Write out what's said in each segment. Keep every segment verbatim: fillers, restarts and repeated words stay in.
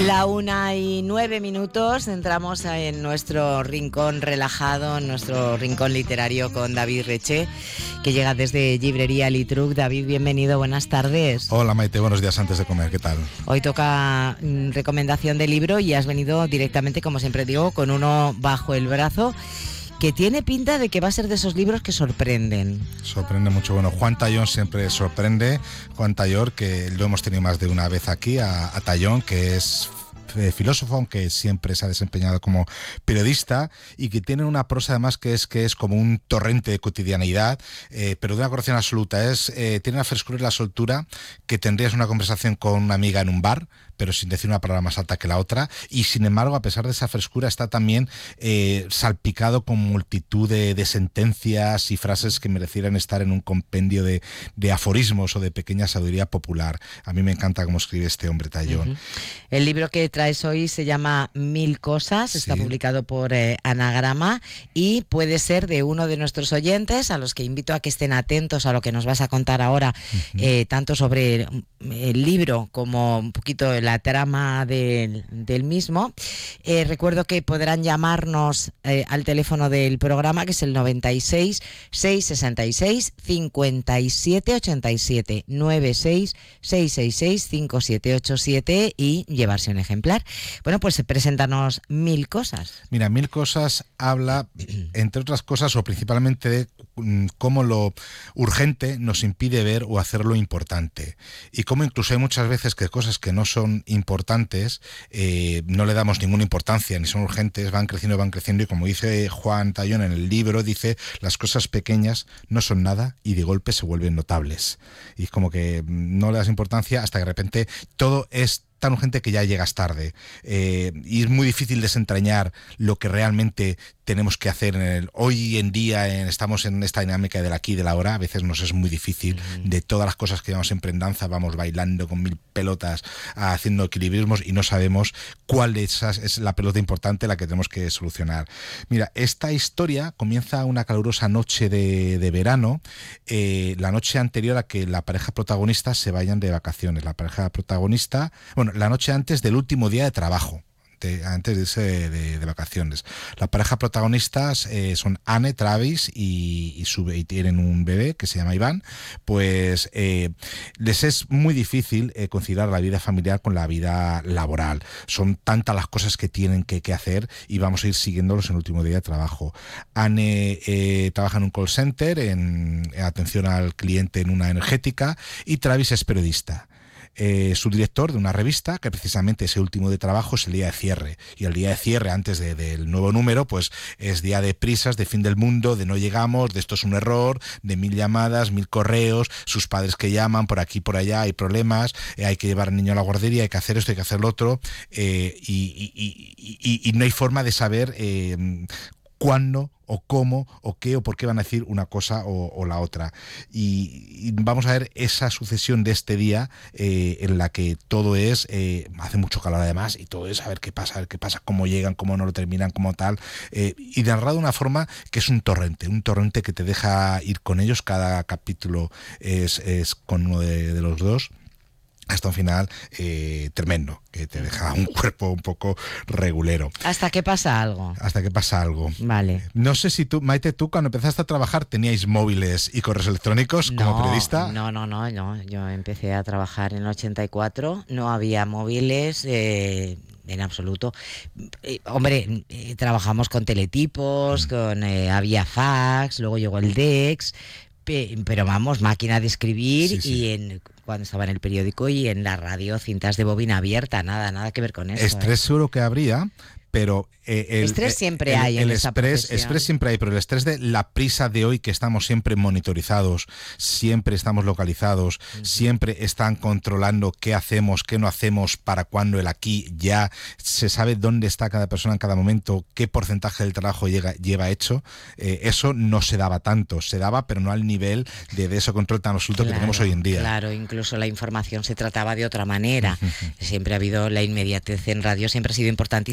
La una y nueve minutos, entramos en nuestro rincón relajado, en nuestro rincón literario con David Reche, que llega desde Librería Litruc. David, bienvenido, buenas tardes. Hola Maite, buenos días antes de comer, ¿qué tal? Hoy toca mm, recomendación de libro y has venido directamente, como siempre digo, con uno bajo el brazo, que tiene pinta de que va a ser de esos libros que sorprenden. Sorprende mucho. Bueno, Juan Tallón siempre sorprende. Juan Tallón, que lo hemos tenido más de una vez aquí, a, a Tallón, que es filósofo, aunque siempre se ha desempeñado como periodista, y que tiene una prosa además que es que es como un torrente de cotidianidad, eh, pero de una corrección absoluta. Es eh, tiene la frescura y la soltura que tendrías una conversación con una amiga en un bar, pero sin decir una palabra más alta que la otra, y sin embargo, a pesar de esa frescura, está también eh, salpicado con multitud de, de sentencias y frases que merecieran estar en un compendio de, de aforismos o de pequeña sabiduría popular. A mí me encanta cómo escribe este hombre Tallón. Uh-huh. El libro que traes hoy se llama Mil cosas, está sí. publicado por eh, Anagrama, y puede ser de uno de nuestros oyentes, a los que invito a que estén atentos a lo que nos vas a contar ahora, uh-huh. eh, tanto sobre el libro como un poquito la trama del, del mismo. Eh, recuerdo que podrán llamarnos eh, al teléfono del programa, que es el noventa y seis, seiscientos sesenta y seis, cincuenta y siete ochenta y siete, noventa y seis, seiscientos sesenta y seis, cincuenta y siete ochenta y siete, y llevarse un ejemplar. Bueno, pues preséntanos Mil cosas. Mira, Mil cosas habla, entre otras cosas, o principalmente de cómo lo urgente nos impide ver o hacer lo importante, y cómo incluso hay muchas veces que cosas que no son importantes eh, no le damos ninguna importancia, ni son urgentes, van creciendo, van creciendo, y como dice Juan Tallón en el libro, dice, las cosas pequeñas no son nada y de golpe se vuelven notables, y como que no le das importancia hasta que de repente todo es tan urgente que ya llegas tarde, eh, y es muy difícil desentrañar lo que realmente tenemos que hacer en el hoy en día. En, estamos en esta dinámica del aquí y del ahora. A veces nos es muy difícil. Uh-huh. De todas las cosas que llevamos siempre en danza, vamos bailando con mil pelotas, haciendo equilibrismos, y no sabemos cuál de esas es la pelota importante, la que tenemos que solucionar. Mira, esta historia comienza una calurosa noche de, de verano, eh, la noche anterior a que la pareja protagonista se vayan de vacaciones. La pareja protagonista, bueno, la noche antes del último día de trabajo, de, antes de irse de, de, de vacaciones. La pareja protagonistas eh, son Anne, Travis y, y, su, y tienen un bebé que se llama Iván. Pues eh, les es muy difícil eh, conciliar la vida familiar con la vida laboral. Son tantas las cosas que tienen que, que hacer, y vamos a ir siguiéndolos en el último día de trabajo. Anne eh, trabaja en un call center, en, en atención al cliente en una energética, y Travis es periodista. Eh, su director de una revista, que precisamente ese último de trabajo es el día de cierre, y el día de cierre antes de, del nuevo número pues es día de prisas, de fin del mundo, de no llegamos, de esto es un error, de mil llamadas, mil correos, sus padres que llaman por aquí por allá, hay problemas, eh, hay que llevar al niño a la guardería, hay que hacer esto, hay que hacer lo otro, eh, y, y, y, y, y no hay forma de saber eh, cuándo o cómo o qué o por qué van a decir una cosa o, o la otra, y, y vamos a ver esa sucesión de este día eh, en la que todo es eh, hace mucho calor además, y todo es a ver qué pasa, a ver qué pasa, cómo llegan, cómo no lo terminan, cómo tal, eh, y narrado de una forma que es un torrente, un torrente que te deja ir con ellos. Cada capítulo es, es con uno de, de los dos, hasta un final eh, tremendo, que te deja un cuerpo un poco regulero. Hasta que pasa algo. Hasta que pasa algo. Vale. No sé si tú, Maite, tú cuando empezaste a trabajar teníais móviles y correos electrónicos no, como periodista. No, no, no, no. Yo empecé a trabajar en el ochenta y cuatro, no había móviles eh, en absoluto. Eh, hombre, eh, trabajamos con teletipos, mm. con eh, había fax, luego llegó el D E X, pe, pero vamos, máquina de escribir, sí, sí. y en cuando estaba en el periódico y en la radio, cintas de bobina abierta, nada, nada que ver con eso. Estrés ¿eh? seguro que habría, pero eh, el estrés siempre el, hay el, en el esa estrés, profesión. estrés siempre hay, pero el estrés de la prisa de hoy, que estamos siempre monitorizados, siempre estamos localizados, uh-huh. siempre están controlando qué hacemos, qué no hacemos, para cuándo, el aquí, ya, se sabe dónde está cada persona en cada momento, qué porcentaje del trabajo llega, lleva hecho. Eh, eso no se daba tanto, se daba, pero no al nivel de, de ese control tan absoluto, claro, que tenemos hoy en día. Claro, incluso la información se trataba de otra manera. Uh-huh. Siempre ha habido la inmediatez en radio, siempre ha sido importantísima,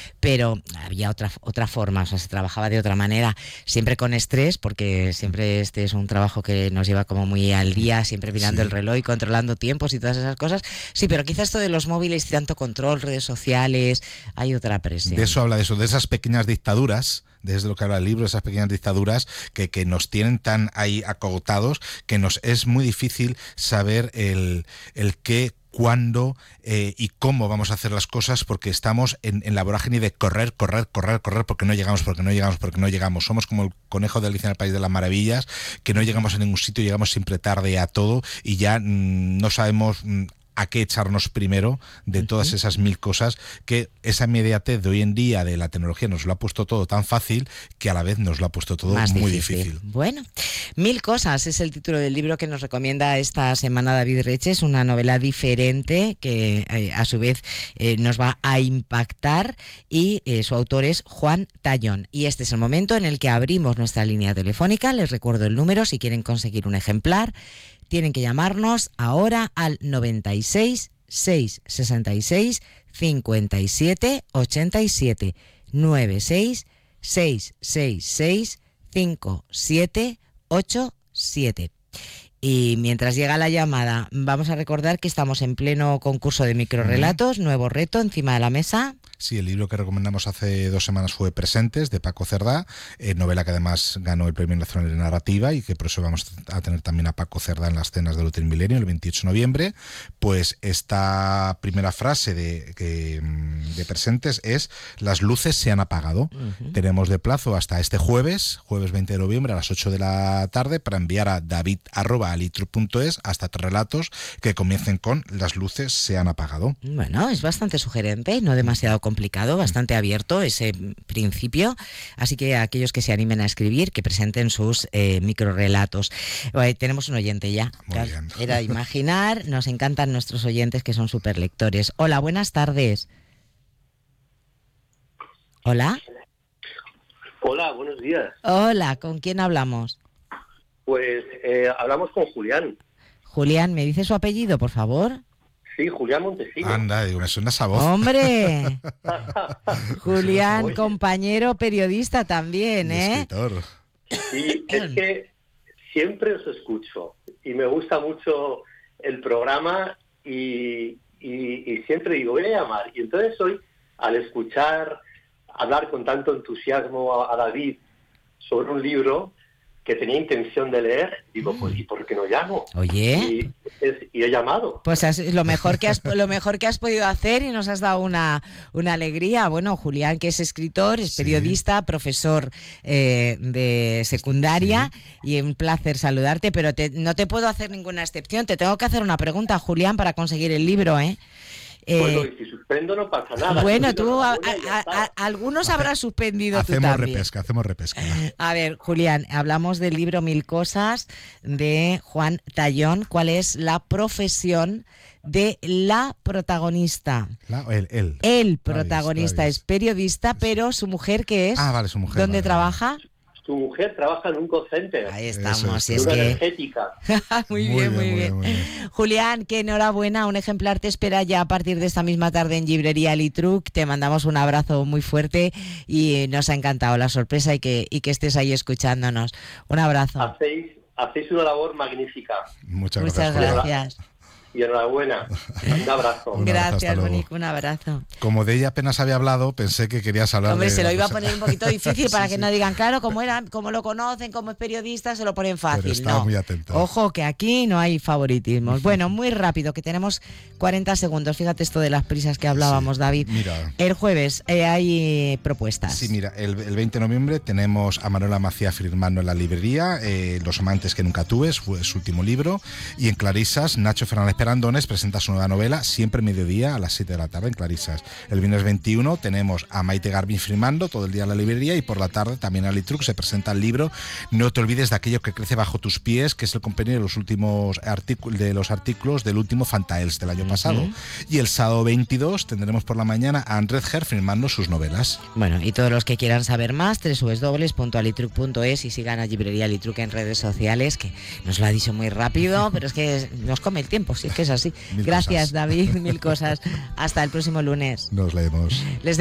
pero había otra, otra forma, o sea, se trabajaba de otra manera, siempre con estrés, porque siempre este es un trabajo que nos lleva como muy al día, siempre mirando sí. el reloj y controlando tiempos y todas esas cosas. Sí, pero quizás esto de los móviles y tanto control, redes sociales, hay otra presión. De eso habla, de eso, de esas pequeñas dictaduras, desde lo que habla el libro, esas pequeñas dictaduras que, que nos tienen tan ahí acogotados que nos es muy difícil saber el, el qué, cuándo eh, y cómo vamos a hacer las cosas, porque estamos en, en la vorágine de correr, correr, correr, correr, porque no llegamos, porque no llegamos, porque no llegamos. Somos como el conejo de Alicia en el País de las Maravillas, que no llegamos a ningún sitio, llegamos siempre tarde a todo y ya mmm, no sabemos mmm, a qué echarnos primero de todas esas mil cosas, que esa inmediatez de hoy en día de la tecnología nos lo ha puesto todo tan fácil que a la vez nos lo ha puesto todo Más muy difícil. difícil. Bueno, Mil cosas es el título del libro que nos recomienda esta semana David Reches, una novela diferente que eh, a su vez eh, nos va a impactar, y eh, su autor es Juan Tallón. Y este es el momento en el que abrimos nuestra línea telefónica. Les recuerdo el número si quieren conseguir un ejemplar. Tienen que llamarnos ahora al noventa y seis, seiscientos sesenta y seis, cincuenta y siete ochenta y siete, noventa y seis, seiscientos sesenta y seis, cincuenta y siete ochenta y siete. Y mientras llega la llamada, vamos a recordar que estamos en pleno concurso de microrrelatos, nuevo reto encima de la mesa. Sí, el libro que recomendamos hace dos semanas fue Presentes, de Paco Cerdá, eh, novela que además ganó el Premio Nacional de Narrativa, y que por eso vamos a tener también a Paco Cerdá en las cenas del Hotel Milenio el veintiocho de noviembre. Pues esta primera frase de, que, de Presentes es: las luces se han apagado. Uh-huh. Tenemos de plazo hasta este jueves, jueves veinte de noviembre a las ocho de la tarde, para enviar a david arroba alitruc punto es hasta tres relatos que comiencen con las luces se han apagado. Bueno, es bastante sugerente, no demasiado complicado, bastante abierto ese principio, así que a aquellos que se animen a escribir, que presenten sus eh, microrrelatos. Eh, tenemos un oyente ya. Muy bien. Era imaginar, nos encantan nuestros oyentes que son súper lectores. Hola, buenas tardes. Hola. Hola, buenos días. Hola, ¿con quién hablamos? Pues eh, hablamos con Julián. Julián, ¿me dice su apellido, por favor? Sí, Julián Montesinos. Anda, digo, me suena esa voz. ¡Hombre! Julián, Oye. compañero periodista también, ¿eh? Escritor. Sí, es que siempre os escucho y me gusta mucho el programa y, y, y siempre digo, voy a llamar. Y entonces hoy, al escuchar hablar con tanto entusiasmo a, a David sobre un libro que tenía intención de leer, digo, pues ¿y por qué no llamo? Oye. Y, es, y he llamado. Pues es lo mejor que has lo mejor que has podido hacer, y nos has dado una, una alegría. Bueno, Julián, que es escritor, es periodista, sí. profesor eh, de secundaria, sí. y un placer saludarte, pero te, no te puedo hacer ninguna excepción. Te tengo que hacer una pregunta, Julián, para conseguir el libro, ¿eh? Eh, bueno, y si suspendo no pasa nada. Bueno, tú, a, a, a, a, algunos habrás suspendido hacemos tú también. repesca, hacemos repesca. A ver, Julián, hablamos del libro Mil cosas de Juan Tallón. ¿Cuál es la profesión de la protagonista? La, el, el. El protagonista Travis, Travis. es periodista, pero su mujer, ¿qué es? Ah, vale, su mujer. ¿Dónde vale, trabaja? Vale. Tu mujer trabaja en un call center. Ahí estamos. Es, es que... energética. muy, muy, bien, muy bien. bien. Muy bien. Julián, que enhorabuena. Un ejemplar te espera ya a partir de esta misma tarde en Librería Alitruc. Te mandamos un abrazo muy fuerte y nos ha encantado la sorpresa y que, y que estés ahí escuchándonos. Un abrazo. Hacéis, hacéis una labor magnífica. Muchas, Muchas gracias. gracias. Y enhorabuena. Un abrazo. Un Gracias, abrazo, Monique, un abrazo. Como de ella apenas había hablado, pensé que querías hablar. Hombre, de se lo iba cosa. a poner un poquito difícil para sí, que sí. no digan, claro, como era, como lo conocen, como es periodista, se lo ponen fácil. Pero estaba no. muy atento. Ojo, que aquí no hay favoritismos. Bueno, muy rápido, que tenemos cuarenta segundos. Fíjate esto de las prisas que hablábamos, sí, David. Mira. El jueves eh, hay propuestas. Sí, mira, el, el veinte de noviembre tenemos a Manuela Macía firmando en la librería eh, Los amantes que nunca tuve, fue su último libro. Y en Clarisas, Nacho Fernández Perandones presenta su nueva novela, Siempre mediodía, a las siete de la tarde en Clarisas. El viernes veintiuno tenemos a Maite Garvin firmando todo el día en la librería, y por la tarde también a Alitruc se presenta el libro No te olvides de aquello que crece bajo tus pies, que es el compendio de los últimos artículos de los artículos del último Fantaels del año uh-huh. pasado. Y el sábado veintidós tendremos por la mañana a Andrés Ger firmando sus novelas. Bueno, y todos los que quieran saber más, doble u doble u doble u punto alitruc punto es, y sigan a Librería Alitruc en redes sociales, que nos lo ha dicho muy rápido, pero es que nos come el tiempo, si es que es así. Mil Gracias, cosas. David, mil cosas. Hasta el próximo lunes. Nos leemos. Les